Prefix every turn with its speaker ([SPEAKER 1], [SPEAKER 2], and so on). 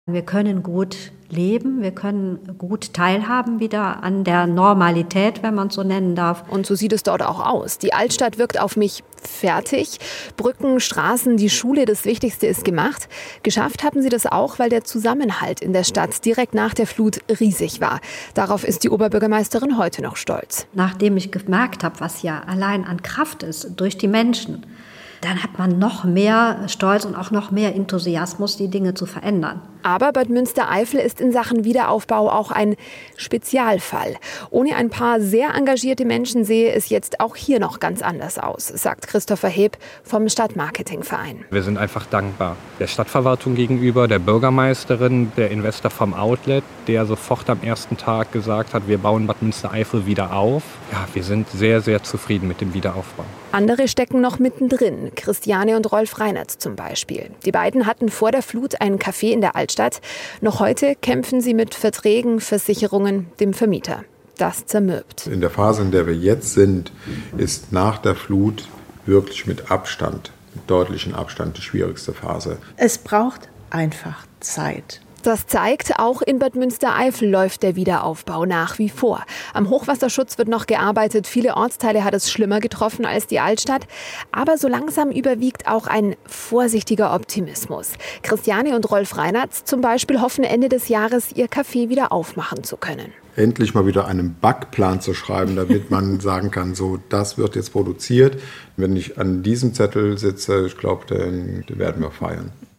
[SPEAKER 1] Wir können gut leben, wir können gut teilhaben wieder an der Normalität, wenn man es so nennen darf.
[SPEAKER 2] Und so sieht es dort auch aus. Die Altstadt wirkt auf mich fertig. Brücken, Straßen, die Schule, das Wichtigste ist gemacht. Geschafft haben sie das auch, weil der Zusammenhalt in der Stadt direkt nach der Flut riesig war. Darauf ist die Oberbürgermeisterin heute noch stolz.
[SPEAKER 1] Nachdem ich gemerkt habe, was ja allein an Kraft ist durch die Menschen, dann hat man noch mehr Stolz und auch noch mehr Enthusiasmus, die Dinge zu verändern.
[SPEAKER 2] Aber Bad Münstereifel ist in Sachen Wiederaufbau auch ein Spezialfall. Ohne ein paar sehr engagierte Menschen sehe es jetzt auch hier noch ganz anders aus, sagt Christopher Heb vom Stadtmarketingverein.
[SPEAKER 3] Wir sind einfach dankbar der Stadtverwaltung gegenüber, der Bürgermeisterin, der Investor vom Outlet, der sofort am ersten Tag gesagt hat, wir bauen Bad Münstereifel wieder auf. Ja, wir sind sehr, sehr zufrieden mit dem Wiederaufbau.
[SPEAKER 2] Andere stecken noch mittendrin, Christiane und Rolf Reinert zum Beispiel. Die beiden hatten vor der Flut ein Café in der Altstadt. Noch heute kämpfen sie mit Verträgen, Versicherungen, dem Vermieter. Das zermürbt.
[SPEAKER 4] In der Phase, in der wir jetzt sind, ist nach der Flut wirklich mit deutlichem Abstand die schwierigste Phase.
[SPEAKER 5] Es braucht einfach Zeit.
[SPEAKER 2] Das zeigt, auch in Bad Münstereifel läuft der Wiederaufbau nach wie vor. Am Hochwasserschutz wird noch gearbeitet. Viele Ortsteile hat es schlimmer getroffen als die Altstadt. Aber so langsam überwiegt auch ein vorsichtiger Optimismus. Christiane und Rolf Reinert zum Beispiel hoffen Ende des Jahres, ihr Café wieder aufmachen zu können.
[SPEAKER 4] Endlich mal wieder einen Backplan zu schreiben, damit man sagen kann, so, das wird jetzt produziert. Wenn ich an diesem Zettel sitze, ich glaube, den werden wir feiern.